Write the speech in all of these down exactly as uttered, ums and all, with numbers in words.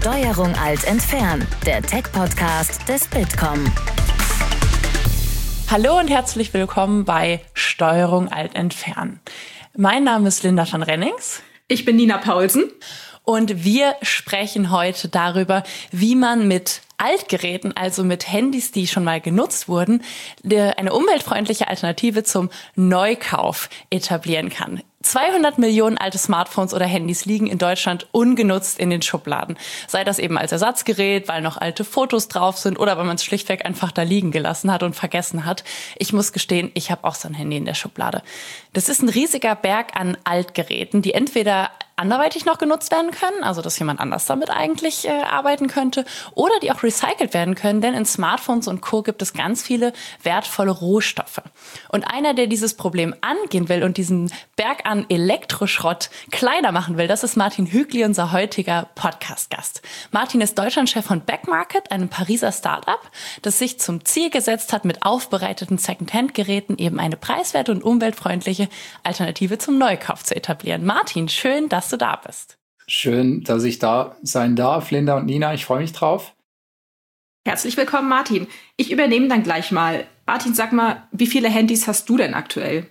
Steuerung Alt entfernen, der Tech-Podcast des Bitkom. Hallo und herzlich willkommen bei Steuerung Alt entfernen. Mein Name ist Linda van Rennings. Ich bin Nina Paulsen. Und wir sprechen heute darüber, wie man mit Altgeräten, also mit Handys, die schon mal genutzt wurden, eine umweltfreundliche Alternative zum Neukauf etablieren kann. zweihundert Millionen alte Smartphones oder Handys liegen in Deutschland ungenutzt in den Schubladen. Sei das eben als Ersatzgerät, weil noch alte Fotos drauf sind oder weil man es schlichtweg einfach da liegen gelassen hat und vergessen hat. Ich muss gestehen, ich habe auch so ein Handy in der Schublade. Das ist ein riesiger Berg an Altgeräten, die entweder anderweitig noch genutzt werden können, also dass jemand anders damit eigentlich äh, arbeiten könnte, oder die auch recycelt werden können, denn in Smartphones und Co. gibt es ganz viele wertvolle Rohstoffe. Und einer, der dieses Problem angehen will und diesen Berg an Elektroschrott kleiner machen will, das ist Martin Hügli, unser heutiger Podcast-Gast. Martin ist Deutschlandchef von Backmarket, einem Pariser Start-up, das sich zum Ziel gesetzt hat, mit aufbereiteten Second-Hand-Geräten eben eine preiswerte und umweltfreundliche Alternative zum Neukauf zu etablieren. Martin, schön, dass du da bist. Schön, dass ich da sein darf, Linda und Nina. Ich freue mich drauf. Herzlich willkommen, Martin. Ich übernehme dann gleich mal. Martin, sag mal, wie viele Handys hast du denn aktuell?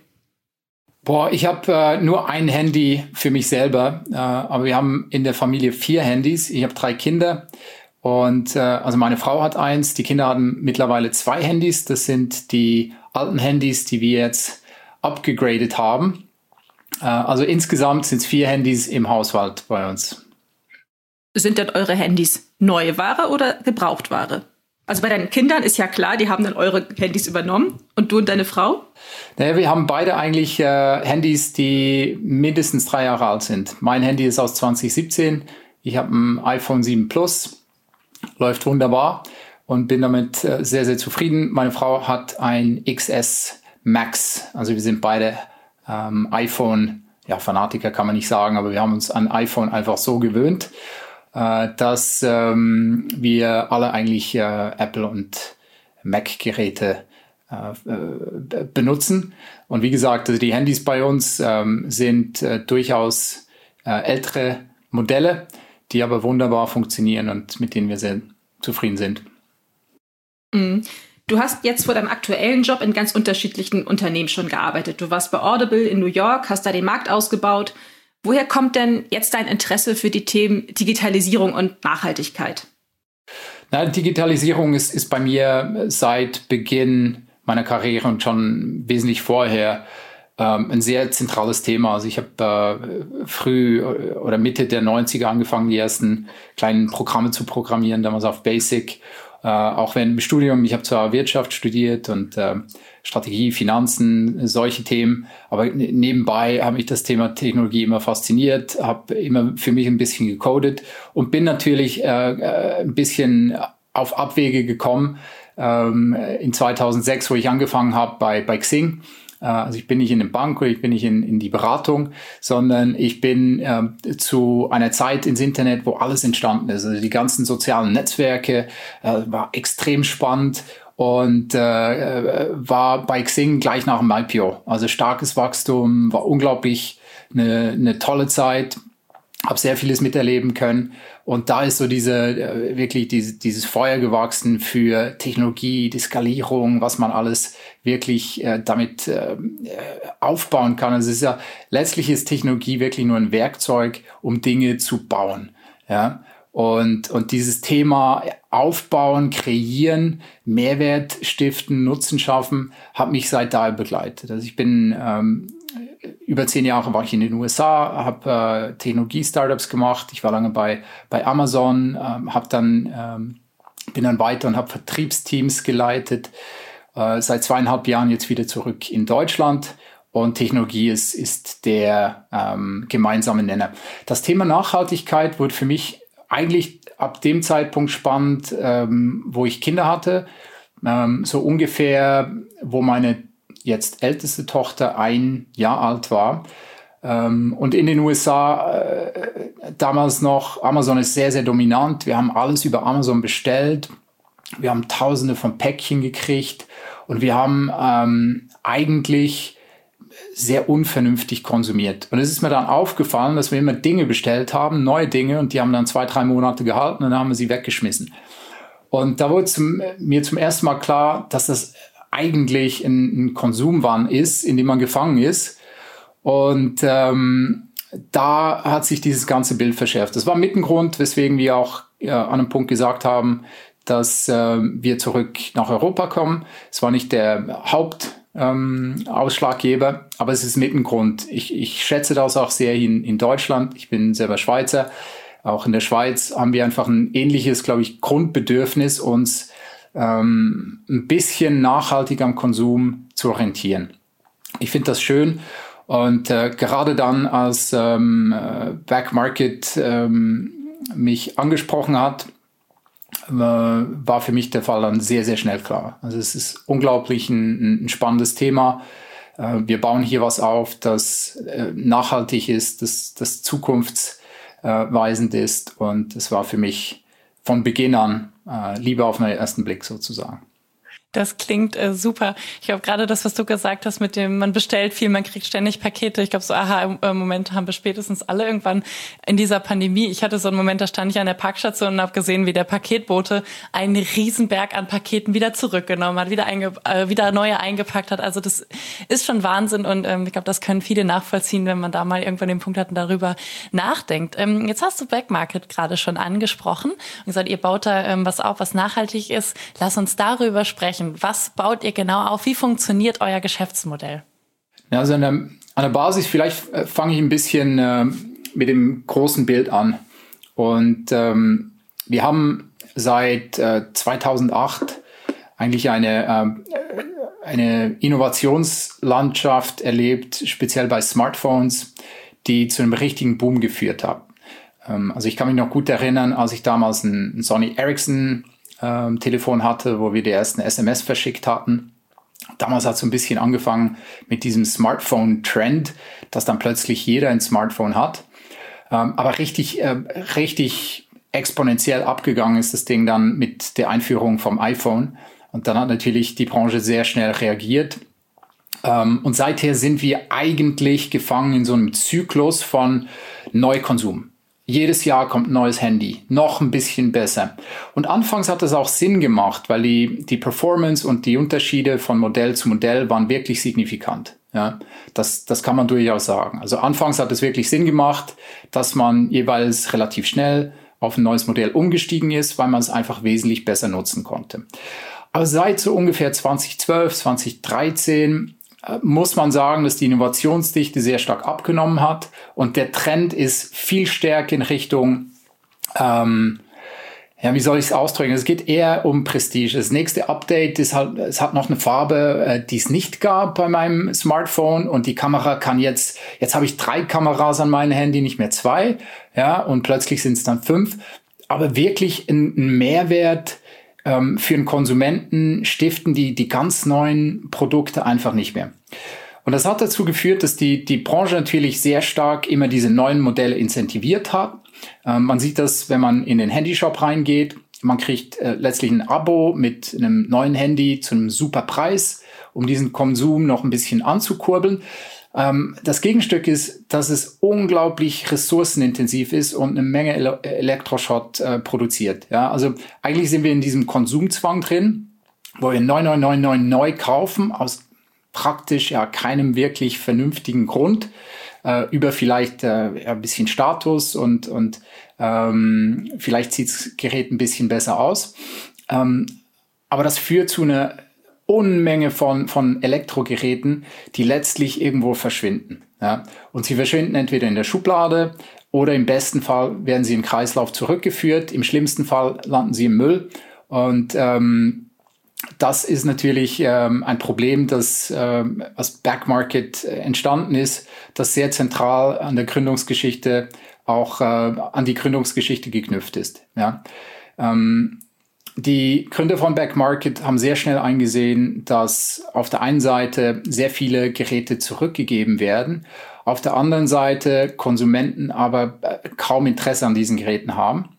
Boah, ich habe äh, nur ein Handy für mich selber, äh, aber wir haben in der Familie vier Handys. Ich habe drei Kinder und äh, also meine Frau hat eins. Die Kinder haben mittlerweile zwei Handys. Das sind die alten Handys, die wir jetzt abgegradet haben. Also insgesamt sind es vier Handys im Haushalt bei uns. Sind denn eure Handys neue Ware oder Gebrauchtware? Also bei deinen Kindern ist ja klar, die haben dann eure Handys übernommen. Und du und deine Frau? Naja, wir haben beide eigentlich äh, Handys, die mindestens drei Jahre alt sind. Mein Handy ist aus zwanzig siebzehn. Ich habe ein iPhone sieben Plus. Läuft wunderbar und bin damit äh, sehr, sehr zufrieden. Meine Frau hat ein X S Max. Also wir sind beide Ähm, iPhone, ja, Fanatiker kann man nicht sagen, aber wir haben uns an iPhone einfach so gewöhnt, äh, dass ähm, wir alle eigentlich äh, Apple- und Mac-Geräte äh, äh, benutzen. Und wie gesagt, also die Handys bei uns ähm, sind äh, durchaus äh, ältere Modelle, die aber wunderbar funktionieren und mit denen wir sehr zufrieden sind. Mhm. Du hast jetzt vor deinem aktuellen Job in ganz unterschiedlichen Unternehmen schon gearbeitet. Du warst bei Audible in New York, hast da den Markt ausgebaut. Woher kommt denn jetzt dein Interesse für die Themen Digitalisierung und Nachhaltigkeit? Na, Digitalisierung ist, ist bei mir seit Beginn meiner Karriere und schon wesentlich vorher ähm, ein sehr zentrales Thema. Also ich habe äh, früh oder Mitte der neunziger angefangen, die ersten kleinen Programme zu programmieren, damals auf Basic. Uh, auch während dem Studium, ich habe zwar Wirtschaft studiert und uh, Strategie, Finanzen, solche Themen, aber n- nebenbei habe mich das Thema Technologie immer fasziniert, habe immer für mich ein bisschen gecodet und bin natürlich uh, uh, ein bisschen auf Abwege gekommen um, in zweitausendsechs, wo ich angefangen habe bei, bei Xing. Also ich bin nicht in der Bank oder ich bin nicht in, in die Beratung, sondern ich bin äh, zu einer Zeit ins Internet, wo alles entstanden ist. Also die ganzen sozialen Netzwerke äh, war extrem spannend und äh, war bei Xing gleich nach dem I P O. Also starkes Wachstum, war unglaublich eine, eine tolle Zeit. Habe sehr vieles miterleben können und da ist so diese äh, wirklich diese, dieses Feuer gewachsen für Technologie, die Skalierung, was man alles wirklich äh, damit äh, aufbauen kann. Also es ist ja letztlich ist Technologie wirklich nur ein Werkzeug, um Dinge zu bauen. Ja, und und dieses Thema aufbauen, kreieren, Mehrwert stiften, Nutzen schaffen, hat mich seit da begleitet. Also ich bin ähm, über zehn Jahre war ich in den U S A, habe äh, Technologie-Startups gemacht. Ich war lange bei bei Amazon, ähm, habe dann ähm, bin dann weiter und habe Vertriebsteams geleitet. Äh, seit zweieinhalb Jahren jetzt wieder zurück in Deutschland und Technologie ist ist der ähm, gemeinsame Nenner. Das Thema Nachhaltigkeit wurde für mich eigentlich ab dem Zeitpunkt spannend, ähm, wo ich Kinder hatte, ähm, so ungefähr, wo meine jetzt älteste Tochter ein Jahr alt war. Ähm, und in den U S A äh, damals noch, Amazon ist sehr, sehr dominant. Wir haben alles über Amazon bestellt. Wir haben tausende von Päckchen gekriegt. Und wir haben ähm, eigentlich sehr unvernünftig konsumiert. Und es ist mir dann aufgefallen, dass wir immer Dinge bestellt haben, neue Dinge, und die haben dann zwei, drei Monate gehalten und dann haben wir sie weggeschmissen. Und da wurde zum, mir zum ersten Mal klar, dass das eigentlich ein, ein Konsumwahn ist, in dem man gefangen ist. Und ähm, da hat sich dieses ganze Bild verschärft. Das war mit ein Grund, weswegen wir auch ja, an einem Punkt gesagt haben, dass äh, wir zurück nach Europa kommen. Es war nicht der Haupt Ähm, Ausschlaggeber, aber es ist mit ein Grund. Ich, ich schätze das auch sehr in, in Deutschland. Ich bin selber Schweizer. Auch in der Schweiz haben wir einfach ein ähnliches, glaube ich, Grundbedürfnis, uns ähm, ein bisschen nachhaltig am Konsum zu orientieren. Ich finde das schön, und äh, gerade dann, als ähm, Back Market ähm, mich angesprochen hat, war für mich der Fall dann sehr, sehr schnell klar. Also es ist unglaublich ein, ein spannendes Thema. Wir bauen hier was auf, das nachhaltig ist, das, das zukunftsweisend ist, und es war für mich von Beginn an Liebe auf den ersten Blick sozusagen. Das klingt äh, super. Ich glaube, gerade das, was du gesagt hast mit dem, man bestellt viel, man kriegt ständig Pakete. Ich glaube, so Aha-Momente haben wir spätestens alle irgendwann in dieser Pandemie. Ich hatte so einen Moment, da stand ich an der Parkstation und habe gesehen, wie der Paketbote einen Riesenberg an Paketen wieder zurückgenommen hat, wieder, einge äh, wieder neue eingepackt hat. Also das ist schon Wahnsinn, und ähm, ich glaube, das können viele nachvollziehen, wenn man da mal irgendwann den Punkt hat und darüber nachdenkt. Ähm, jetzt hast du Back Market gerade schon angesprochen und gesagt, ihr baut da ähm, was auf, was nachhaltig ist. Lass uns darüber sprechen. Was baut ihr genau auf? Wie funktioniert euer Geschäftsmodell? Ja, also an der, an der Basis, vielleicht äh, fange ich ein bisschen äh, mit dem großen Bild an. Und ähm, wir haben seit äh, zweitausendacht eigentlich eine, äh, eine Innovationslandschaft erlebt, speziell bei Smartphones, die zu einem richtigen Boom geführt hat. Ähm, also ich kann mich noch gut erinnern, als ich damals ein, ein Sony Ericsson Ähm, Telefon hatte, wo wir die ersten S M S verschickt hatten. Damals hat es so ein bisschen angefangen mit diesem Smartphone-Trend, dass dann plötzlich jeder ein Smartphone hat. Ähm, aber richtig, äh, richtig exponentiell abgegangen ist das Ding dann mit der Einführung vom iPhone. Und dann hat natürlich die Branche sehr schnell reagiert. Ähm, und seither sind wir eigentlich gefangen in so einem Zyklus von Neukonsum. Jedes Jahr kommt ein neues Handy, noch ein bisschen besser. Und anfangs hat das auch Sinn gemacht, weil die, die Performance und die Unterschiede von Modell zu Modell waren wirklich signifikant. Ja, das, das kann man durchaus sagen. Also anfangs hat es wirklich Sinn gemacht, dass man jeweils relativ schnell auf ein neues Modell umgestiegen ist, weil man es einfach wesentlich besser nutzen konnte. Aber seit so ungefähr zweitausendzwölf, zweitausenddreizehn muss man sagen, dass die Innovationsdichte sehr stark abgenommen hat, und der Trend ist viel stärker in Richtung, ähm, ja, wie soll ich es ausdrücken? Es geht eher um Prestige. Das nächste Update ist halt, es hat noch eine Farbe, äh, die es nicht gab bei meinem Smartphone, und die Kamera kann jetzt, jetzt habe ich drei Kameras an meinem Handy, nicht mehr zwei, ja, und plötzlich sind es dann fünf. Aber wirklich ein, ein Mehrwert für einen Konsumenten stiften die, die ganz neuen Produkte einfach nicht mehr. Und das hat dazu geführt, dass die, die Branche natürlich sehr stark immer diese neuen Modelle incentiviert hat. Ähm, man sieht das, wenn man in den Handyshop reingeht. Man kriegt äh, letztlich ein Abo mit einem neuen Handy zu einem super Preis, um diesen Konsum noch ein bisschen anzukurbeln. Ähm, das Gegenstück ist, dass es unglaublich ressourcenintensiv ist und eine Menge Ele- Elektroschrott äh, produziert. Ja, also eigentlich sind wir in diesem Konsumzwang drin, wo wir neun neun neun neun neu kaufen, aus praktisch ja keinem wirklich vernünftigen Grund, äh, über vielleicht äh, ein bisschen Status und, und ähm, vielleicht sieht das Gerät ein bisschen besser aus. Ähm, aber das führt zu einer Unmenge von, von Elektrogeräten, die letztlich irgendwo verschwinden. Ja? Und sie verschwinden entweder in der Schublade oder im besten Fall werden sie im Kreislauf zurückgeführt. Im schlimmsten Fall landen sie im Müll. Und ähm, das ist natürlich ähm, ein Problem, das ähm, als Back Market entstanden ist, das sehr zentral an der Gründungsgeschichte, auch äh, an die Gründungsgeschichte geknüpft ist. Ja? Ähm, Die Gründer von Back Market haben sehr schnell eingesehen, dass auf der einen Seite sehr viele Geräte zurückgegeben werden, auf der anderen Seite Konsumenten aber kaum Interesse an diesen Geräten haben,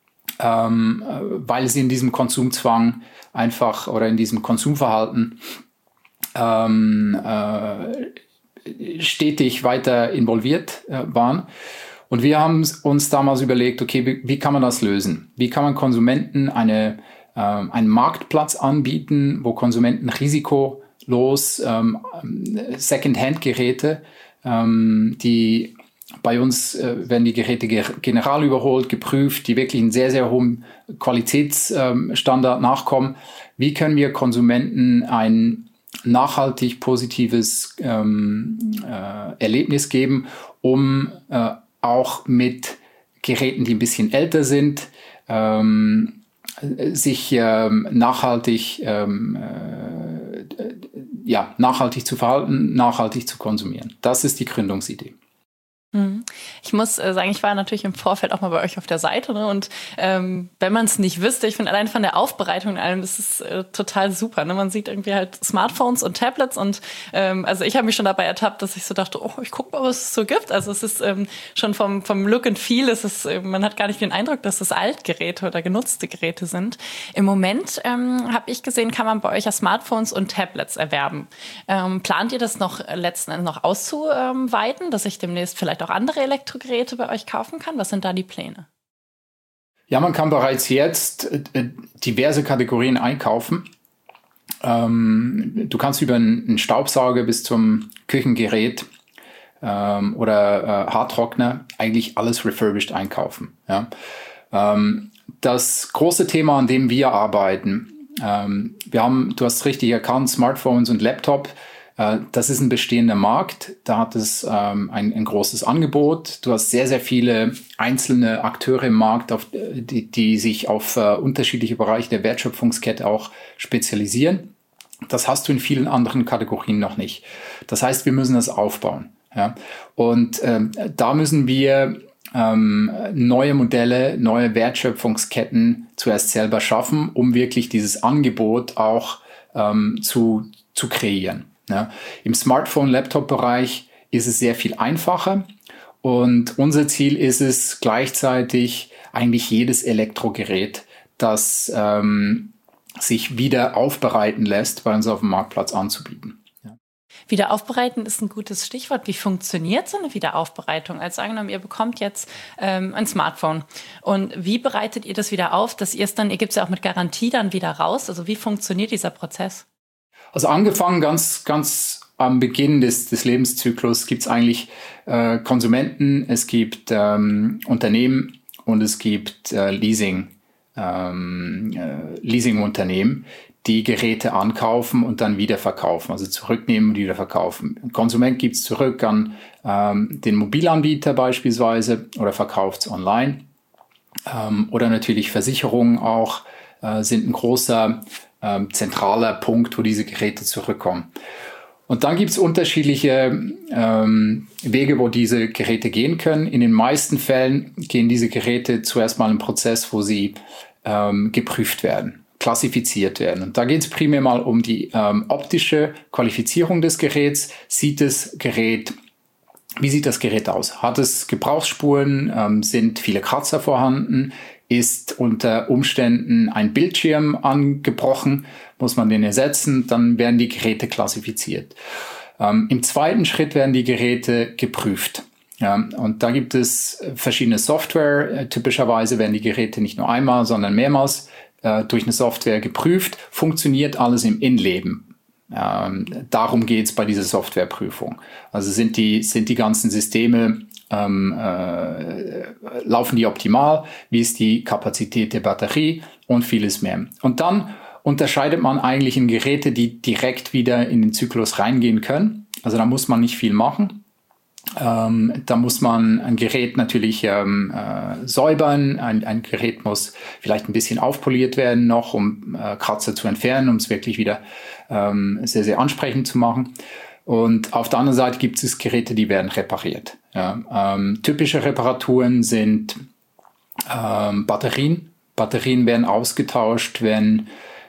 ähm, weil sie in diesem Konsumzwang einfach oder in diesem Konsumverhalten ähm, äh, stetig weiter involviert äh, waren. Und wir haben uns damals überlegt, okay, wie, wie kann man das lösen? Wie kann man Konsumenten eine, äh, einen Marktplatz anbieten, wo Konsumenten risikolos ähm, Second-Hand-Geräte, ähm, die bei uns äh, werden die Geräte general überholt, geprüft, die wirklich einen sehr, sehr hohen Qualitätsstandard ähm, nachkommen. Wie können wir Konsumenten ein nachhaltig positives ähm, äh, Erlebnis geben, um äh, auch mit Geräten, die ein bisschen älter sind, ähm, sich ähm, nachhaltig, ähm, äh, ja, nachhaltig zu verhalten, nachhaltig zu konsumieren. Das ist die Gründungsidee. Ich muss äh, sagen, ich war natürlich im Vorfeld auch mal bei euch auf der Seite, ne? Und ähm, wenn man es nicht wüsste, ich finde allein von der Aufbereitung und allem, das ist äh, total super. Ne? Man sieht irgendwie halt Smartphones und Tablets und ähm, also ich habe mich schon dabei ertappt, dass ich so dachte, oh, ich gucke mal, was es so gibt. Also es ist ähm, schon vom vom Look and Feel, es ist, äh, man hat gar nicht den Eindruck, dass das Altgeräte oder genutzte Geräte sind. Im Moment ähm, habe ich gesehen, kann man bei euch ja Smartphones und Tablets erwerben. Ähm, plant ihr das noch äh, letzten Endes noch auszuweiten, dass ich demnächst vielleicht auch andere Elektrogeräte bei euch kaufen kann? Was sind da die Pläne? Ja, man kann bereits jetzt äh, diverse Kategorien einkaufen. Ähm, du kannst über einen Staubsauger bis zum Küchengerät ähm, oder äh, Haartrockner eigentlich alles refurbished einkaufen. Ja? Ähm, das große Thema, an dem wir arbeiten, ähm, wir haben, du hast richtig erkannt, Smartphones und Laptop. Das ist ein bestehender Markt, da hat es ähm, ein, ein großes Angebot. Du hast sehr, sehr viele einzelne Akteure im Markt, auf, die, die sich auf äh, unterschiedliche Bereiche der Wertschöpfungskette auch spezialisieren. Das hast du in vielen anderen Kategorien noch nicht. Das heißt, wir müssen das aufbauen. Ja? Und ähm, da müssen wir ähm, neue Modelle, neue Wertschöpfungsketten zuerst selber schaffen, um wirklich dieses Angebot auch ähm, zu, zu kreieren. Ja, im Smartphone-Laptop-Bereich ist es sehr viel einfacher und unser Ziel ist es gleichzeitig eigentlich jedes Elektrogerät, das ähm, sich wieder aufbereiten lässt, bei uns auf dem Marktplatz anzubieten. Ja. Wiederaufbereiten ist ein gutes Stichwort. Wie funktioniert so eine Wiederaufbereitung? Also angenommen, ihr bekommt jetzt ähm, ein Smartphone und wie bereitet ihr das wieder auf, dass ihr es dann, ihr gebt es ja auch mit Garantie dann wieder raus, also wie funktioniert dieser Prozess? Also angefangen ganz, ganz am Beginn des, des Lebenszyklus gibt es eigentlich äh, Konsumenten, es gibt ähm, Unternehmen und es gibt äh, Leasing, ähm, äh, Leasingunternehmen, die Geräte ankaufen und dann wieder verkaufen, also zurücknehmen und wieder verkaufen. Ein Konsument gibt es zurück an ähm, den Mobilanbieter beispielsweise oder verkauft es online. Ähm, oder natürlich Versicherungen auch äh, sind ein großer Ähm, zentraler Punkt, wo diese Geräte zurückkommen. Und dann gibt es unterschiedliche ähm, Wege, wo diese Geräte gehen können. In den meisten Fällen gehen diese Geräte zuerst mal einen Prozess, wo sie ähm, geprüft werden, klassifiziert werden. Und da geht es primär mal um die ähm, optische Qualifizierung des Geräts. Sieht das Gerät, wie sieht das Gerät aus? Hat es Gebrauchsspuren? Ähm, sind viele Kratzer vorhanden? Ist unter Umständen ein Bildschirm angebrochen, muss man den ersetzen, dann werden die Geräte klassifiziert. Ähm, im zweiten Schritt werden die Geräte geprüft. Ja, und da gibt es verschiedene Software. Äh, typischerweise werden die Geräte nicht nur einmal, sondern mehrmals äh, durch eine Software geprüft. Funktioniert alles im Innenleben. Ähm, darum geht es bei dieser Softwareprüfung. Also sind die, sind die ganzen Systeme Ähm, äh, laufen die optimal, wie ist die Kapazität der Batterie und vieles mehr. Und dann unterscheidet man eigentlich in Geräte, die direkt wieder in den Zyklus reingehen können. Also da muss man nicht viel machen. Ähm, da muss man ein Gerät natürlich ähm, äh, säubern. Ein, ein Gerät muss vielleicht ein bisschen aufpoliert werden noch, um äh, Kratzer zu entfernen, um es wirklich wieder ähm, sehr, sehr ansprechend zu machen. Und auf der anderen Seite gibt es Geräte, die werden repariert. Ja, ähm, typische Reparaturen sind ähm, Batterien. Batterien werden ausgetauscht, wenn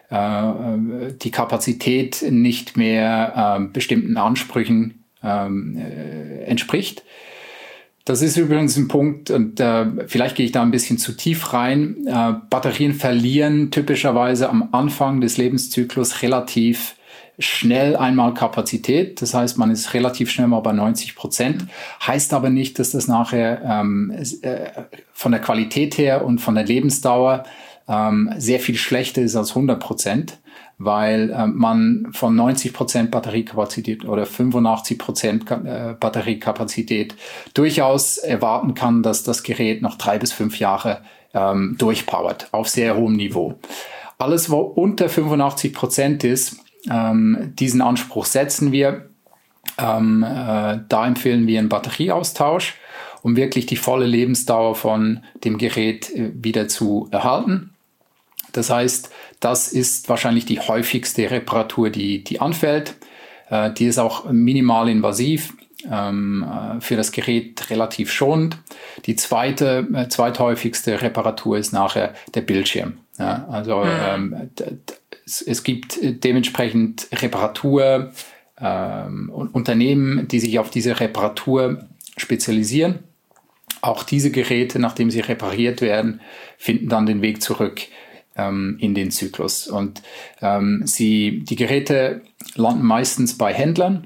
äh, die Kapazität nicht mehr äh, bestimmten Ansprüchen ähm, äh, entspricht. Das ist übrigens ein Punkt, und äh, vielleicht gehe ich da ein bisschen zu tief rein. Äh, Batterien verlieren typischerweise am Anfang des Lebenszyklus relativ schnell einmal Kapazität. Das heißt, man ist relativ schnell mal bei neunzig Prozent. Heißt aber nicht, dass das nachher ähm, äh, von der Qualität her und von der Lebensdauer ähm, sehr viel schlechter ist als hundert Prozent, weil äh, man von neunzig Prozent Batteriekapazität oder fünfundachtzig Prozent äh, Batteriekapazität durchaus erwarten kann, dass das Gerät noch drei bis fünf Jahre ähm, durchpowert auf sehr hohem Niveau. Alles, was unter fünfundachtzig Prozent ist, ähm, diesen Anspruch setzen wir. Ähm, äh, da empfehlen wir einen Batterieaustausch, um wirklich die volle Lebensdauer von dem Gerät äh, wieder zu erhalten. Das heißt, das ist wahrscheinlich die häufigste Reparatur, die, die anfällt. Äh, die ist auch minimal invasiv, ähm, äh, für das Gerät relativ schonend. Die zweite, äh, zweithäufigste Reparatur ist nachher der Bildschirm. Ja, also ähm, d- d- es, es gibt dementsprechend Reparatur, ähm, Unternehmen, die sich auf diese Reparatur spezialisieren. Auch diese Geräte, nachdem sie repariert werden, finden dann den Weg zurück ähm, in den Zyklus. Und ähm, sie, die Geräte landen meistens bei Händlern.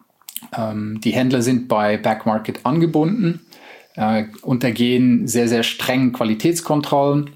Ähm, die Händler sind bei Backmarket angebunden, äh, untergehen sehr, sehr strengen Qualitätskontrollen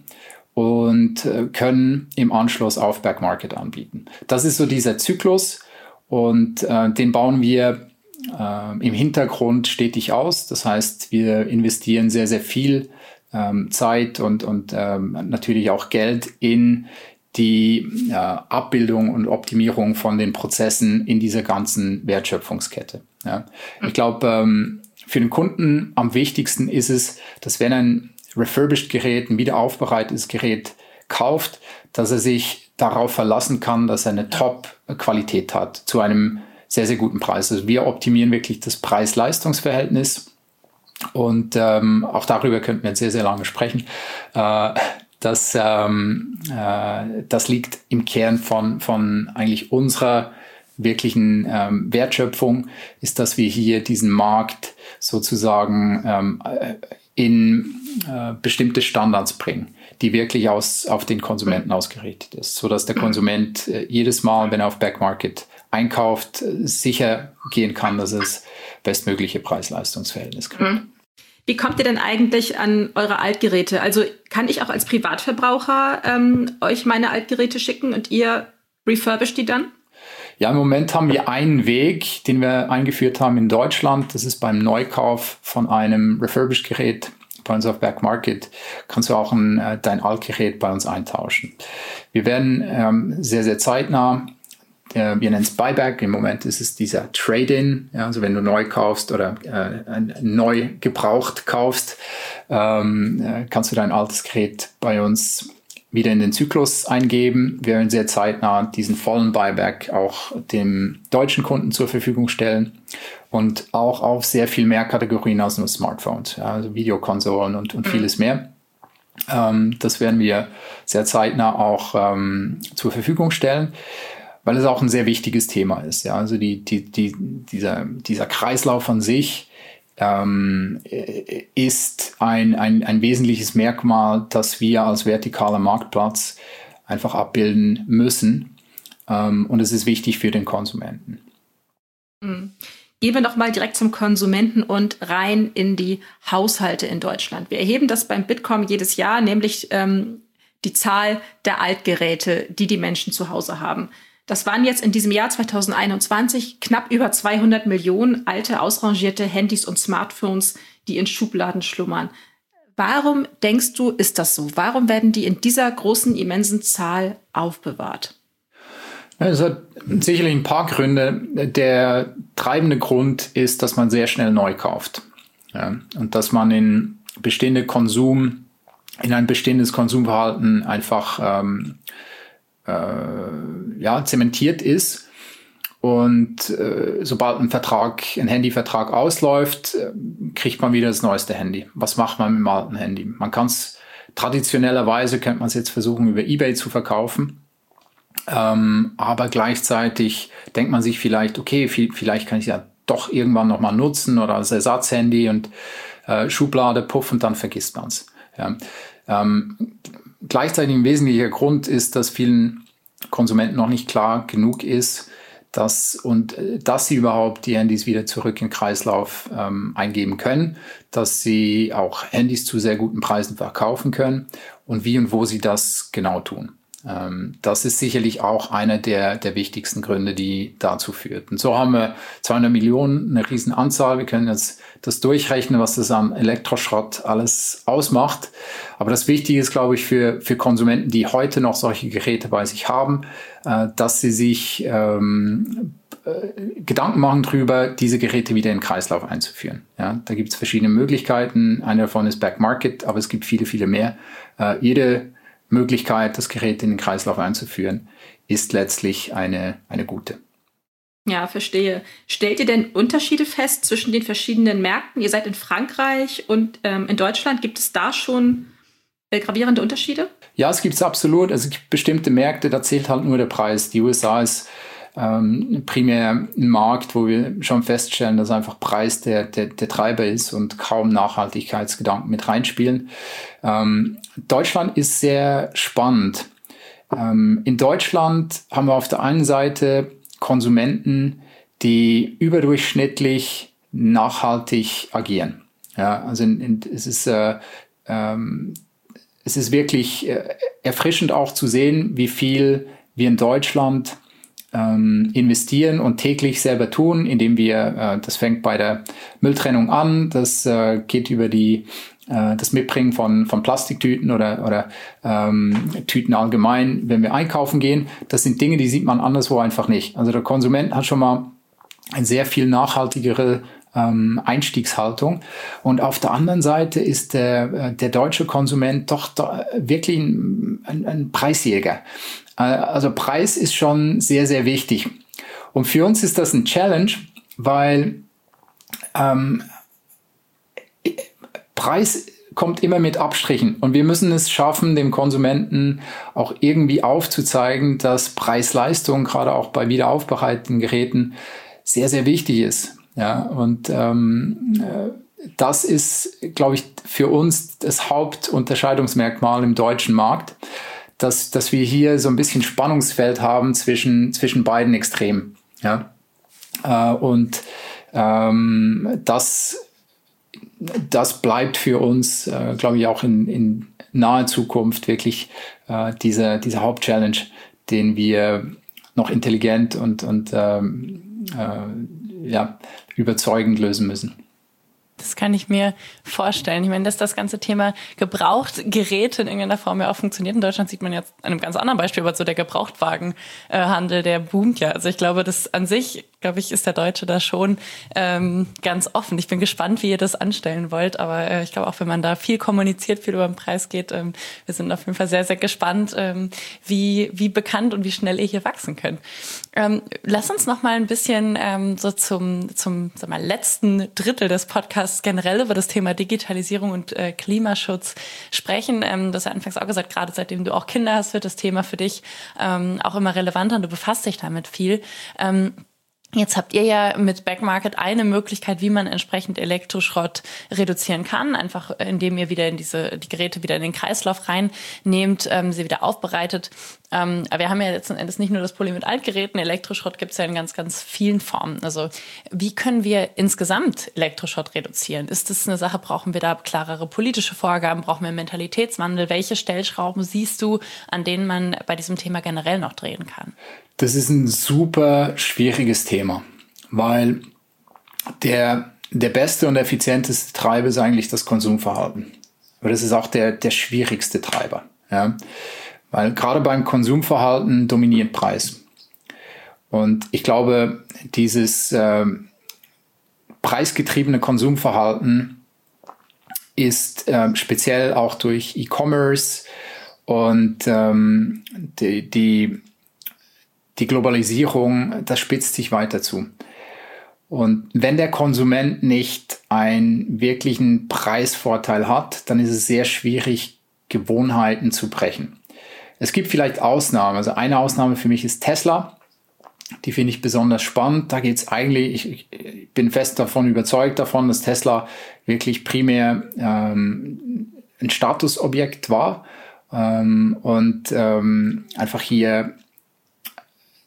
und äh, können im Anschluss auf Backmarket anbieten. Das ist so dieser Zyklus und äh, den bauen wir äh, im Hintergrund stetig aus. Das heißt, wir investieren sehr, sehr viel ähm, Zeit und, und ähm, natürlich auch Geld in die äh, Abbildung und Optimierung von den Prozessen in dieser ganzen Wertschöpfungskette. Ja. Ich glaube, ähm, für den Kunden am wichtigsten ist es, dass wenn ein refurbished Gerät, ein wiederaufbereitetes Gerät kauft, dass er sich darauf verlassen kann, dass er eine Top-Qualität hat zu einem sehr, sehr guten Preis. Also wir optimieren wirklich das Preis-Leistungs-Verhältnis und ähm, auch darüber könnten wir jetzt sehr, sehr lange sprechen. Äh, das, ähm, äh, das liegt im Kern von, von eigentlich unserer wirklichen ähm, Wertschöpfung, ist, dass wir hier diesen Markt sozusagen ähm, in äh, bestimmte Standards bringen, die wirklich aus, auf den Konsumenten ausgerichtet ist, sodass der Konsument äh, jedes Mal, wenn er auf Backmarket einkauft, äh, sicher gehen kann, dass es bestmögliche Preis-Leistungs-Verhältnis kriegt. Wie kommt ihr denn eigentlich an eure Altgeräte? Also kann ich auch als Privatverbraucher ähm, euch meine Altgeräte schicken und ihr refurbisht die dann? Ja, im Moment haben wir einen Weg, den wir eingeführt haben in Deutschland. Das ist beim Neukauf von einem Refurbished-Gerät bei uns auf Backmarket, kannst du auch ein, äh, dein Altgerät bei uns eintauschen. Wir werden ähm, sehr, sehr zeitnah, äh, wir nennen es Buyback, im Moment ist es dieser Trade-in, ja, also wenn du neu kaufst oder äh, neu gebraucht kaufst, ähm, äh, kannst du dein altes Gerät bei uns wieder in den Zyklus eingeben. Wir werden sehr zeitnah diesen vollen Buyback auch dem deutschen Kunden zur Verfügung stellen und auch auf sehr viel mehr Kategorien als nur Smartphones, ja, also Videokonsolen und, und vieles mehr. Ähm, das werden wir sehr zeitnah auch ähm, zur Verfügung stellen, weil es auch ein sehr wichtiges Thema ist. Ja, also die, die, die, dieser, dieser Kreislauf an sich Ähm, ist ein, ein, ein wesentliches Merkmal, das wir als vertikaler Marktplatz einfach abbilden müssen. Ähm, und es ist wichtig für den Konsumenten. Mhm. Gehen wir doch mal direkt zum Konsumenten und rein in die Haushalte in Deutschland. Wir erheben das beim Bitkom jedes Jahr, nämlich ähm, die Zahl der Altgeräte, die die Menschen zu Hause haben. Das waren jetzt in diesem Jahr zwanzig einundzwanzig knapp über zweihundert Millionen alte, ausrangierte Handys und Smartphones, die in Schubladen schlummern. Warum denkst du, ist das so? Warum werden die in dieser großen, immensen Zahl aufbewahrt? Es hat sicherlich ein paar Gründe. Der treibende Grund ist, dass man sehr schnell neu kauft. Ja, und dass man in bestehende Konsum, in ein bestehendes Konsumverhalten einfach ähm, ja, zementiert ist und äh, sobald ein Vertrag, ein Handyvertrag ausläuft, äh, kriegt man wieder das neueste Handy. Was macht man mit dem alten Handy? Man kann es traditionellerweise, könnte man es jetzt versuchen, über eBay zu verkaufen, ähm, aber gleichzeitig denkt man sich vielleicht, okay, viel, vielleicht kann ich ja doch irgendwann nochmal nutzen oder als Ersatzhandy und äh, Schublade, puff und dann vergisst man es. Ja. Ähm, Gleichzeitig ein wesentlicher Grund ist, dass vielen Konsumenten noch nicht klar genug ist, dass, und, dass sie überhaupt die Handys wieder zurück in den Kreislauf ähm, eingeben können, dass sie auch Handys zu sehr guten Preisen verkaufen können und wie und wo sie das genau tun. Ähm, das ist sicherlich auch einer der, der wichtigsten Gründe, die dazu führt. Und so haben wir zweihundert Millionen, eine riesen Anzahl. Wir können jetzt das durchrechnen, was das am Elektroschrott alles ausmacht. Aber das Wichtige ist, glaube ich, für, für Konsumenten, die heute noch solche Geräte bei sich haben, äh, dass sie sich ähm, äh, Gedanken machen darüber, diese Geräte wieder in den Kreislauf einzuführen. Ja, da gibt es verschiedene Möglichkeiten. Eine davon ist Back Market, aber es gibt viele, viele mehr. Äh, jede Möglichkeit, das Gerät in den Kreislauf einzuführen, ist letztlich eine, eine gute. Ja, verstehe. Stellt ihr denn Unterschiede fest zwischen den verschiedenen Märkten? Ihr seid in Frankreich und ähm, in Deutschland. Gibt es da schon äh, gravierende Unterschiede? Ja, es gibt es absolut. Also es gibt bestimmte Märkte, da zählt halt nur der Preis. Die U S A ist ähm, primär ein Markt, wo wir schon feststellen, dass einfach Preis der, der, der Treiber ist und kaum Nachhaltigkeitsgedanken mit reinspielen. Ähm, Deutschland ist sehr spannend. Ähm, in Deutschland haben wir auf der einen Seite Konsumenten, die überdurchschnittlich nachhaltig agieren. Ja, also in, in, es ist äh, ähm, es ist wirklich äh, erfrischend auch zu sehen, wie viel wir in Deutschland ähm, investieren und täglich selber tun, indem wir, äh, das fängt bei der Mülltrennung an, das äh, geht über die äh, das Mitbringen von von Plastiktüten oder oder ähm, Tüten allgemein, wenn wir einkaufen gehen. Das sind Dinge, die sieht man anderswo einfach nicht. Also der Konsument hat schon mal eine sehr viel nachhaltigere ähm, Einstiegshaltung. Und auf der anderen Seite ist der, der deutsche Konsument doch da wirklich ein, ein, ein Preisjäger. Äh, also Preis ist schon sehr, sehr wichtig. Und für uns ist das ein Challenge, weil ähm, Preis kommt immer mit Abstrichen. Und wir müssen es schaffen, dem Konsumenten auch irgendwie aufzuzeigen, dass Preis-Leistung, gerade auch bei wiederaufbereiteten Geräten, sehr, sehr wichtig ist. Ja, und ähm, das ist, glaube ich, für uns das Hauptunterscheidungsmerkmal im deutschen Markt, dass, dass wir hier so ein bisschen Spannungsfeld haben zwischen, zwischen beiden Extremen. Ja, äh, und ähm, das, das bleibt für uns, äh, glaube ich, auch in, in naher Zukunft wirklich äh, dieser, dieser Hauptchallenge, den wir noch intelligent und, und ähm, äh, ja, überzeugend lösen müssen. Das kann ich mir vorstellen. Ich meine, dass das ganze Thema Gebrauchtgeräte in irgendeiner Form ja auch funktioniert. In Deutschland sieht man jetzt an einem ganz anderen Beispiel, aber so der Gebrauchtwagenhandel, der boomt ja. Also ich glaube, das an sich, glaube ich, ist der Deutsche da schon ähm, ganz offen. Ich bin gespannt, wie ihr das anstellen wollt, aber äh, ich glaube auch, wenn man da viel kommuniziert, viel über den Preis geht, ähm, wir sind auf jeden Fall sehr, sehr gespannt, ähm, wie wie bekannt und wie schnell ihr hier wachsen könnt. Ähm, lass uns noch mal ein bisschen ähm, so zum zum sag mal, letzten Drittel des Podcasts generell über das Thema Digitalisierung und äh, Klimaschutz sprechen. Ähm, du hast ja anfangs auch gesagt, gerade seitdem du auch Kinder hast, wird das Thema für dich ähm, auch immer relevanter und du befasst dich damit viel. Ähm, Jetzt habt ihr ja mit Back Market eine Möglichkeit, wie man entsprechend Elektroschrott reduzieren kann, einfach indem ihr wieder in diese die Geräte wieder in den Kreislauf reinnehmt, ähm, sie wieder aufbereitet. Ähm, aber wir haben ja letzten Endes nicht nur das Problem mit Altgeräten, Elektroschrott gibt es ja in ganz, ganz vielen Formen. Also wie können wir insgesamt Elektroschrott reduzieren? Ist das eine Sache, brauchen wir da klarere politische Vorgaben, brauchen wir einen Mentalitätswandel? Welche Stellschrauben siehst du, an denen man bei diesem Thema generell noch drehen kann? Das ist ein super schwieriges Thema, weil der, der beste und effizienteste Treiber ist eigentlich das Konsumverhalten. Aber das ist auch der, der schwierigste Treiber. Ja? Weil gerade beim Konsumverhalten dominiert Preis. Und ich glaube, dieses äh, preisgetriebene Konsumverhalten ist äh, speziell auch durch E-Commerce und ähm, die, die Die Globalisierung, das spitzt sich weiter zu. Und wenn der Konsument nicht einen wirklichen Preisvorteil hat, dann ist es sehr schwierig, Gewohnheiten zu brechen. Es gibt vielleicht Ausnahmen. Also eine Ausnahme für mich ist Tesla. Die finde ich besonders spannend. Da geht es eigentlich, ich, ich bin fest davon überzeugt davon, dass Tesla wirklich primär ähm, ein Statusobjekt war ähm, und ähm, einfach hier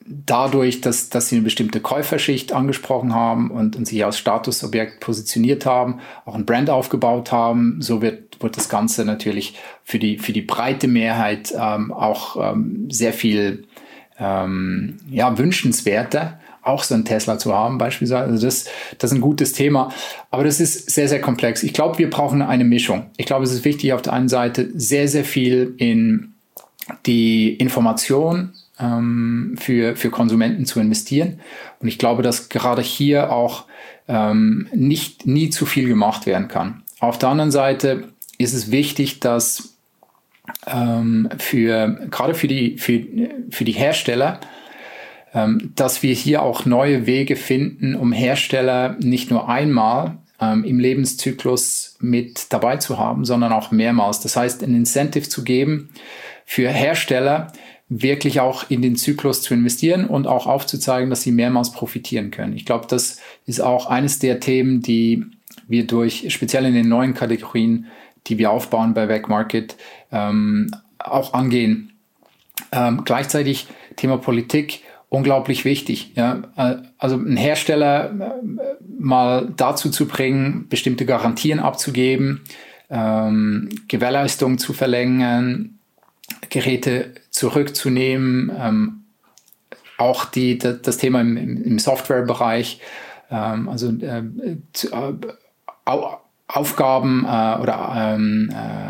dadurch, dass, dass sie eine bestimmte Käuferschicht angesprochen haben und, und sich als Statusobjekt positioniert haben, auch ein Brand aufgebaut haben, so wird, wird das Ganze natürlich für die, für die breite Mehrheit ähm, auch ähm, sehr viel ähm, ja, wünschenswerter, auch so ein Tesla zu haben beispielsweise. Also das, das ist ein gutes Thema, aber das ist sehr, sehr komplex. Ich glaube, wir brauchen eine Mischung. Ich glaube, es ist wichtig, auf der einen Seite sehr, sehr viel in die Information ähm, für, für Konsumenten zu investieren. Und ich glaube, dass gerade hier auch ähm, nicht nie zu viel gemacht werden kann. Auf der anderen Seite ist es wichtig, dass ähm, für gerade für die, für, für die Hersteller, ähm, dass wir hier auch neue Wege finden, um Hersteller nicht nur einmal ähm, im Lebenszyklus mit dabei zu haben, sondern auch mehrmals. Das heißt, ein Incentive zu geben, für Hersteller wirklich auch in den Zyklus zu investieren und auch aufzuzeigen, dass sie mehrmals profitieren können. Ich glaube, das ist auch eines der Themen, die wir durch, speziell in den neuen Kategorien, die wir aufbauen bei Wegmarket, ähm, auch angehen. Ähm, gleichzeitig Thema Politik, unglaublich wichtig. Ja? Also einen Hersteller äh, mal dazu zu bringen, bestimmte Garantien abzugeben, ähm, Gewährleistungen zu verlängern, Geräte zurückzunehmen, ähm, auch die, das, das Thema im, im Softwarebereich, ähm, also äh, zu, äh, Au, Aufgaben äh, oder ähm,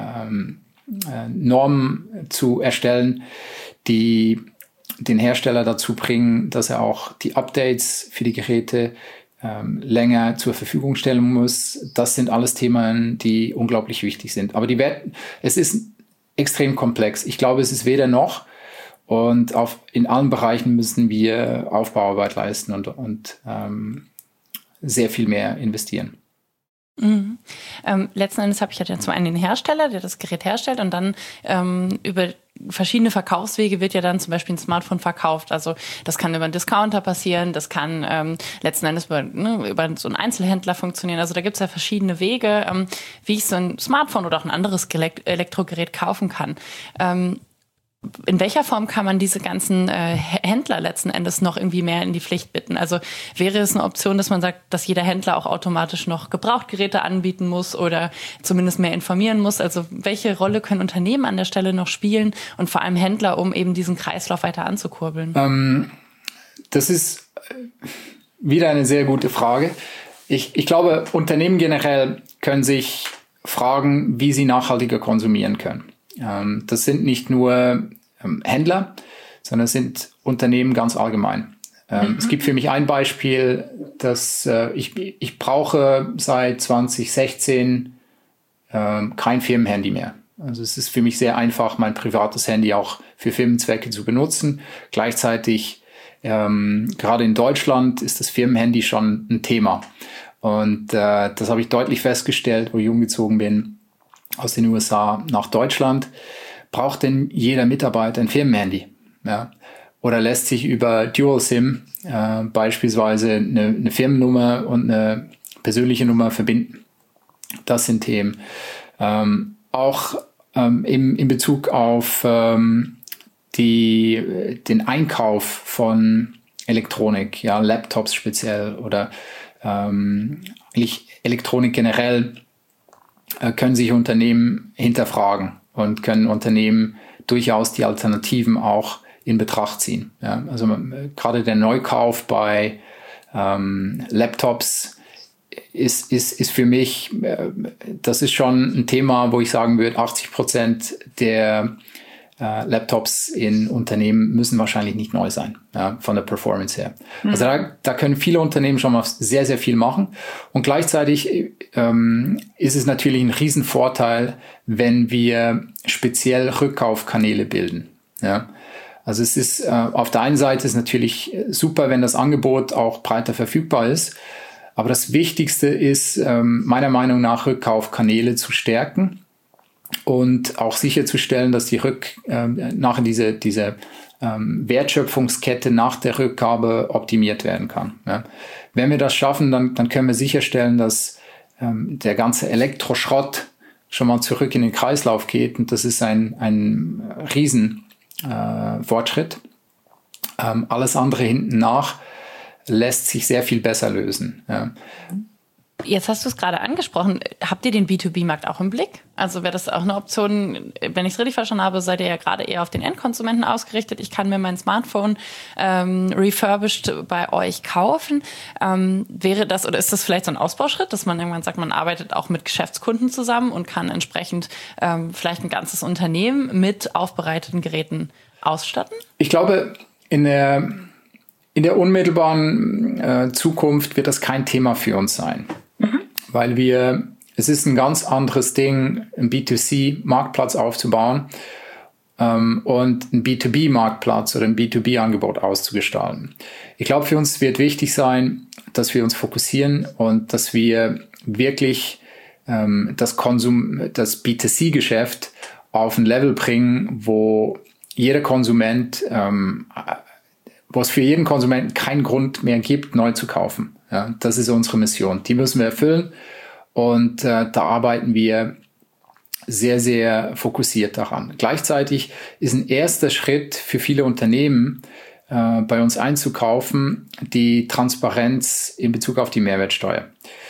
äh, Normen zu erstellen, die den Hersteller dazu bringen, dass er auch die Updates für die Geräte ähm, länger zur Verfügung stellen muss. Das sind alles Themen, die unglaublich wichtig sind. Aber die werden, es ist extrem komplex. Ich glaube, es ist weder noch, und auf, in allen Bereichen müssen wir Aufbauarbeit leisten und, und ähm, sehr viel mehr investieren. Mhm. Ähm, letzten Endes habe ich ja zum einen den Hersteller, der das Gerät herstellt, und dann ähm, über verschiedene Verkaufswege wird ja dann zum Beispiel ein Smartphone verkauft. Also das kann über einen Discounter passieren, das kann ähm, letzten Endes über, ne, über so einen Einzelhändler funktionieren. Also da gibt es ja verschiedene Wege, ähm, wie ich so ein Smartphone oder auch ein anderes Elektrogerät kaufen kann. Ähm, In welcher Form kann man diese ganzen äh, Händler letzten Endes noch irgendwie mehr in die Pflicht bitten? Also wäre es eine Option, dass man sagt, dass jeder Händler auch automatisch noch Gebrauchtgeräte anbieten muss oder zumindest mehr informieren muss? Also welche Rolle können Unternehmen an der Stelle noch spielen und vor allem Händler, um eben diesen Kreislauf weiter anzukurbeln? Ähm, das ist wieder eine sehr gute Frage. Ich, ich glaube, Unternehmen generell können sich fragen, wie sie nachhaltiger konsumieren können. Ähm, das sind nicht nur ähm, Händler, sondern es sind Unternehmen ganz allgemein. Ähm, mhm. Es gibt für mich ein Beispiel, dass äh, ich, ich brauche seit zwanzig sechzehn ähm, kein Firmenhandy mehr. Also es ist für mich sehr einfach, mein privates Handy auch für Firmenzwecke zu benutzen. Gleichzeitig, ähm, gerade in Deutschland, ist das Firmenhandy schon ein Thema. Und äh, das habe ich deutlich festgestellt, wo ich umgezogen bin aus den U S A nach Deutschland. Braucht denn jeder Mitarbeiter ein Firmenhandy? Ja? Oder lässt sich über Dual SIM äh, beispielsweise eine, eine Firmennummer und eine persönliche Nummer verbinden? Das sind Themen. Ähm, auch ähm, im, in Bezug auf ähm, die, den Einkauf von Elektronik, ja, Laptops speziell oder ähm, eigentlich Elektronik generell, können sich Unternehmen hinterfragen und können Unternehmen durchaus die Alternativen auch in Betracht ziehen. Ja, also gerade der Neukauf bei ähm, Laptops ist, ist, ist für mich, äh, das ist schon ein Thema, wo ich sagen würde, achtzig Prozent der äh, Laptops in Unternehmen müssen wahrscheinlich nicht neu sein, ja, von der Performance her. Mhm. Also da, da können viele Unternehmen schon mal sehr, sehr viel machen. Und gleichzeitig ähm, ist es natürlich ein Riesenvorteil, wenn wir speziell Rückkaufkanäle bilden. Ja. Also es ist äh, auf der einen Seite ist natürlich super, wenn das Angebot auch breiter verfügbar ist. Aber das Wichtigste ist, ähm, meiner Meinung nach, Rückkaufkanäle zu stärken und auch sicherzustellen, dass die Rück, äh, nachher diese, diese ähm, Wertschöpfungskette nach der Rückgabe optimiert werden kann. Ja. Wenn wir das schaffen, dann, dann können wir sicherstellen, dass ähm, der ganze Elektroschrott schon mal zurück in den Kreislauf geht. Und das ist ein, ein riesen äh, Fortschritt. Ähm, alles andere hinten nach lässt sich sehr viel besser lösen. Ja. Jetzt hast du es gerade angesprochen. Habt ihr den B zwei B-Markt auch im Blick? Also wäre das auch eine Option, wenn ich es richtig verstanden habe, seid ihr ja gerade eher auf den Endkonsumenten ausgerichtet. Ich kann mir mein Smartphone ähm, refurbished bei euch kaufen. Ähm, wäre das oder ist das vielleicht so ein Ausbauschritt, dass man irgendwann sagt, man arbeitet auch mit Geschäftskunden zusammen und kann entsprechend ähm, vielleicht ein ganzes Unternehmen mit aufbereiteten Geräten ausstatten? Ich glaube, in der, in der unmittelbaren äh, Zukunft wird das kein Thema für uns sein. Weil wir, es ist ein ganz anderes Ding, einen B zwei C-Marktplatz aufzubauen ähm, und einen B zwei B-Marktplatz oder ein B zwei B-Angebot auszugestalten. Ich glaube, für uns wird wichtig sein, dass wir uns fokussieren und dass wir wirklich ähm, das Konsum, das B zwei C-Geschäft auf ein Level bringen, wo jeder Konsument, ähm, wo es für jeden Konsumenten keinen Grund mehr gibt, neu zu kaufen. Ja, das ist unsere Mission. Die müssen wir erfüllen und äh, da arbeiten wir sehr, sehr fokussiert daran. Gleichzeitig ist ein erster Schritt für viele Unternehmen, äh, bei uns einzukaufen, die Transparenz in Bezug auf die Mehrwertsteuer.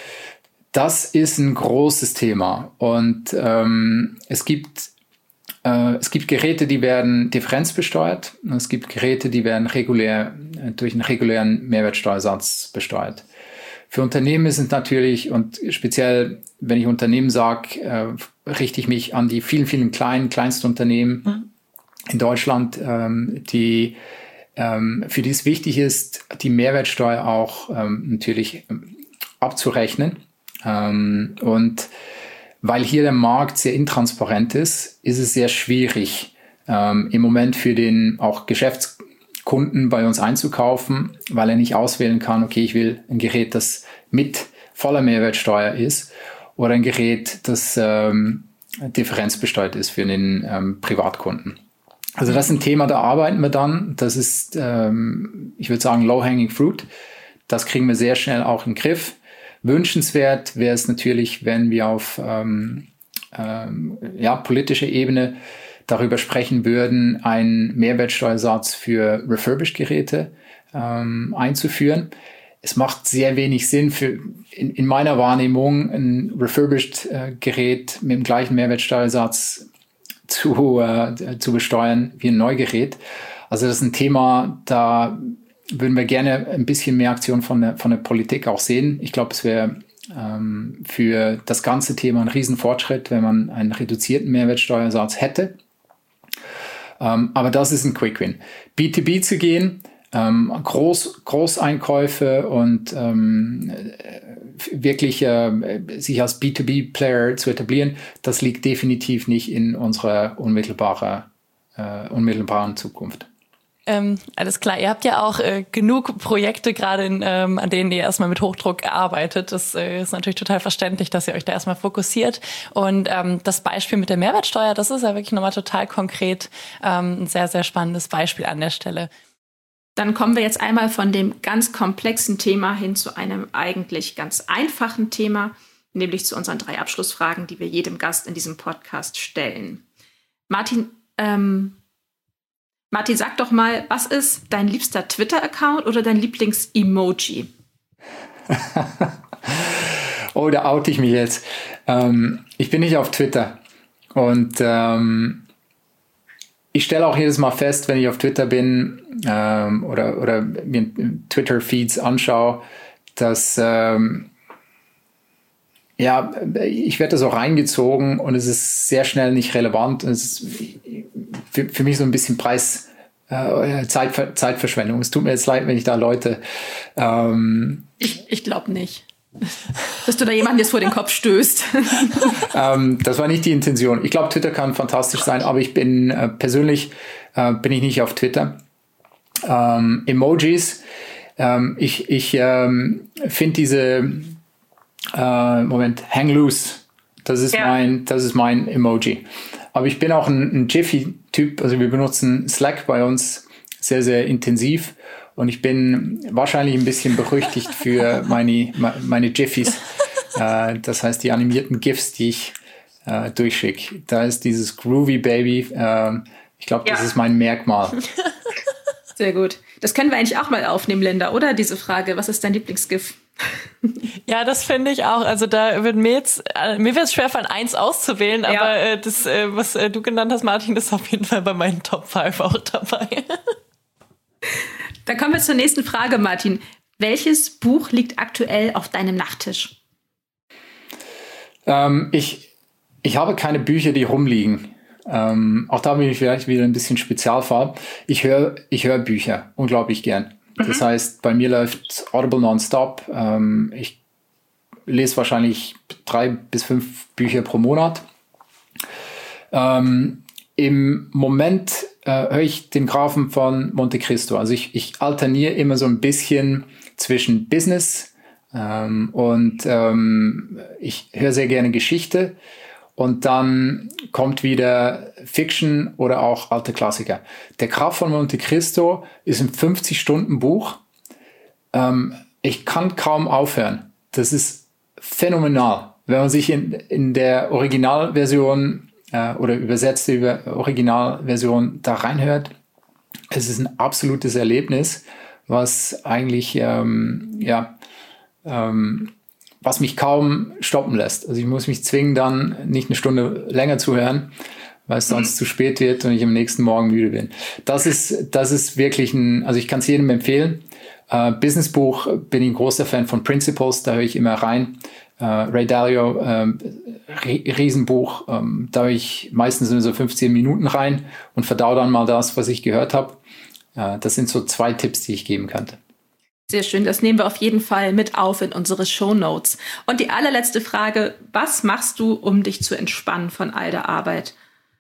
Das ist ein großes Thema und ähm, es gibt äh, es gibt Geräte, die werden differenzbesteuert und es gibt Geräte, die werden regulär äh, durch einen regulären Mehrwertsteuersatz besteuert. Für Unternehmen ist es natürlich, und speziell, wenn ich Unternehmen sage, äh, richte ich mich an die vielen, vielen kleinen, Kleinstunternehmen mhm. in Deutschland, ähm, die, ähm, für die es wichtig ist, die Mehrwertsteuer auch ähm, natürlich ähm, abzurechnen. Ähm, und weil hier der Markt sehr intransparent ist, ist es sehr schwierig, ähm, im Moment für den auch Geschäfts Kunden bei uns einzukaufen, weil er nicht auswählen kann, okay, ich will ein Gerät, das mit voller Mehrwertsteuer ist oder ein Gerät, das ähm, differenzbesteuert ist für den ähm, Privatkunden. Also das ist ein Thema, da arbeiten wir dann. Das ist, ähm, ich würde sagen, low-hanging fruit. Das kriegen wir sehr schnell auch in den Griff. Wünschenswert wäre es natürlich, wenn wir auf ähm, ähm, ja, politischer Ebene darüber sprechen würden, einen Mehrwertsteuersatz für Refurbished-Geräte ähm, einzuführen. Es macht sehr wenig Sinn, für in, in meiner Wahrnehmung ein Refurbished-Gerät mit dem gleichen Mehrwertsteuersatz zu, äh, zu besteuern wie ein Neugerät. Also das ist ein Thema, da würden wir gerne ein bisschen mehr Aktion von der, von der Politik auch sehen. Ich glaube, es wäre ähm, für das ganze Thema ein Riesenfortschritt, wenn man einen reduzierten Mehrwertsteuersatz hätte. Ähm, aber das ist ein Quick-Win. B zwei B zu gehen, ähm, Groß, Großeinkäufe und ähm, wirklich äh, sich als B zwei B-Player zu etablieren, das liegt definitiv nicht in unserer unmittelbaren, äh, unmittelbaren Zukunft. Ähm, alles klar, ihr habt ja auch äh, genug Projekte gerade, ähm, an denen ihr erstmal mit Hochdruck arbeitet. Das äh, ist natürlich total verständlich, dass ihr euch da erstmal fokussiert. Und ähm, das Beispiel mit der Mehrwertsteuer, das ist ja wirklich nochmal total konkret ähm, ein sehr, sehr spannendes Beispiel an der Stelle. Dann kommen wir jetzt einmal von dem ganz komplexen Thema hin zu einem eigentlich ganz einfachen Thema, nämlich zu unseren drei Abschlussfragen, die wir jedem Gast in diesem Podcast stellen. Martin, ähm, Martin, sag doch mal, was ist dein liebster Twitter-Account oder dein Lieblings-Emoji? Oh, da oute ich mich jetzt. Ähm, ich bin nicht auf Twitter. Und ähm, ich stelle auch jedes Mal fest, wenn ich auf Twitter bin ähm, oder, oder mir Twitter-Feeds anschaue, dass ähm, ja, ich werde da so reingezogen und es ist sehr schnell nicht relevant. Es ist für, für mich so ein bisschen Preis, äh, Zeit, Zeitverschwendung. Es tut mir jetzt leid, wenn ich da Leute... Ähm, ich ich glaube nicht, dass du da jemanden jetzt vor den Kopf stößt. ähm, das war nicht die Intention. Ich glaube, Twitter kann fantastisch sein, aber ich bin äh, persönlich äh, bin ich nicht auf Twitter. Ähm, Emojis. Ähm, ich ich ähm, finde diese... Uh, Moment, hang loose. Das ist ja. mein, das ist mein Emoji. Aber ich bin auch ein, ein Jiffy-Typ. Also wir benutzen Slack bei uns sehr, sehr intensiv. Und ich bin wahrscheinlich ein bisschen berüchtigt für meine, meine Jiffys. uh, das heißt, die animierten GIFs, die ich uh, durchschicke. Da ist dieses Groovy Baby. Uh, ich glaube, das ja. ist mein Merkmal. Sehr gut. Das können wir eigentlich auch mal aufnehmen, Linda, oder? Diese Frage, was ist dein Lieblingsgif? Ja, das finde ich auch. Also da wird mir jetzt, äh, mir wird es schwerfallen, eins auszuwählen, ja. aber äh, das, äh, was äh, du genannt hast, Martin, das ist auf jeden Fall bei meinen Top fünf auch dabei. Dann kommen wir zur nächsten Frage, Martin. Welches Buch liegt aktuell auf deinem Nachttisch? Ähm, ich, ich habe keine Bücher, die rumliegen. Ähm, auch da bin ich vielleicht wieder ein bisschen Spezialfall. Ich höre ich höre Bücher unglaublich gern. Mhm. Das heißt, bei mir läuft Audible nonstop. Ähm, ich lese wahrscheinlich drei bis fünf Bücher pro Monat. Ähm, Im Moment äh, höre ich den Grafen von Monte Cristo. Also ich, ich alterniere immer so ein bisschen zwischen Business ähm, und ähm, ich höre sehr gerne Geschichte. Und dann kommt wieder Fiction oder auch alte Klassiker. Der Graf von Monte Cristo ist ein fünfzig-Stunden-Buch. Ähm, ich kann kaum aufhören. Das ist phänomenal. Wenn man sich in, in der Originalversion äh, oder übersetzte über Originalversion da reinhört, es ist ein absolutes Erlebnis, was eigentlich, ähm, ja, ähm, was mich kaum stoppen lässt. Also ich muss mich zwingen, dann nicht eine Stunde länger zu hören, weil es sonst mhm. zu spät wird und ich am nächsten Morgen müde bin. Das ist, das ist wirklich ein, also ich kann es jedem empfehlen. Äh, Businessbuch bin ich ein großer Fan von Principles, da höre ich immer rein. Äh, Ray Dalio, äh, Riesenbuch, äh, da höre ich meistens in so fünfzehn Minuten rein und verdau dann mal das, was ich gehört habe. Äh, das sind so zwei Tipps, die ich geben könnte. Sehr schön, das nehmen wir auf jeden Fall mit auf in unsere Shownotes. Und die allerletzte Frage, was machst du, um dich zu entspannen von all der Arbeit?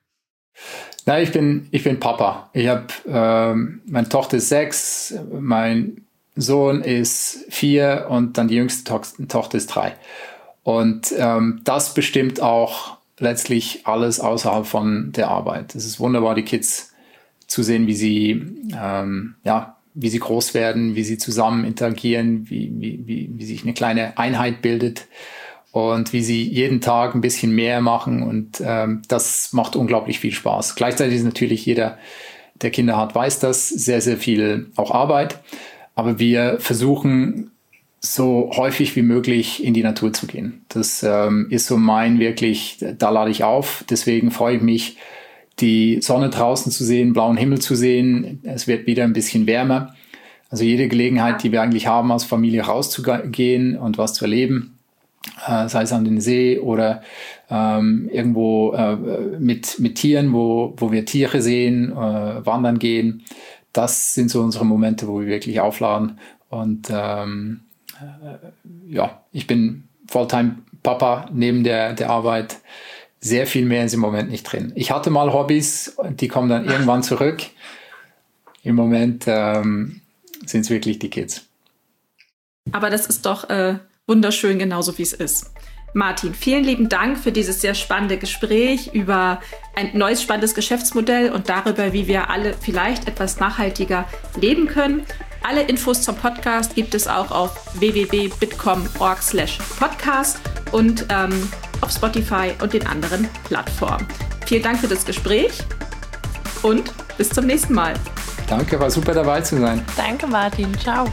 Na, ich bin, ich bin Papa. Ich habe, ähm, meine Tochter ist sechs, mein Sohn ist vier und dann die jüngste to- Tochter ist drei. Und ähm, das bestimmt auch letztlich alles außerhalb von der Arbeit. Es ist wunderbar, die Kids zu sehen, wie sie, ähm, ja, wie sie groß werden, wie sie zusammen interagieren, wie, wie, wie, wie sich eine kleine Einheit bildet und wie sie jeden Tag ein bisschen mehr machen. Und ähm, das macht unglaublich viel Spaß. Gleichzeitig ist natürlich jeder, der Kinder hat, weiß das, sehr, sehr viel auch Arbeit. Aber wir versuchen so häufig wie möglich in die Natur zu gehen. Das ähm, ist so mein wirklich, da lade ich auf. Deswegen freue ich mich, die Sonne draußen zu sehen, blauen Himmel zu sehen. Es wird wieder ein bisschen wärmer. Also jede Gelegenheit, die wir eigentlich haben, als Familie rauszugehen und was zu erleben, äh, sei es an den See oder ähm, irgendwo äh, mit, mit Tieren, wo, wo wir Tiere sehen, äh, wandern gehen. Das sind so unsere Momente, wo wir wirklich aufladen. Und ähm, äh, ja, ich bin Fulltime-Papa neben der, der Arbeit. Sehr viel mehr ist im Moment nicht drin. Ich hatte mal Hobbys, die kommen dann irgendwann zurück. Im Moment ähm, sind es wirklich die Kids. Aber das ist doch äh, wunderschön, genauso wie es ist. Martin, vielen lieben Dank für dieses sehr spannende Gespräch über ein neues spannendes Geschäftsmodell und darüber, wie wir alle vielleicht etwas nachhaltiger leben können. Alle Infos zum Podcast gibt es auch auf w w w punkt bitkom punkt org slash podcast und ähm, auf Spotify und den anderen Plattformen. Vielen Dank für das Gespräch und bis zum nächsten Mal. Danke, war super dabei zu sein. Danke, Martin. Ciao.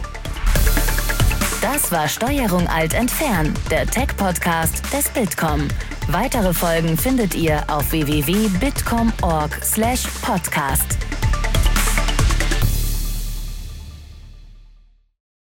Das war Steuerung Alt entfernen, der Tech-Podcast des Bitkom. Weitere Folgen findet ihr auf w w w punkt bitkom punkt org slash podcast.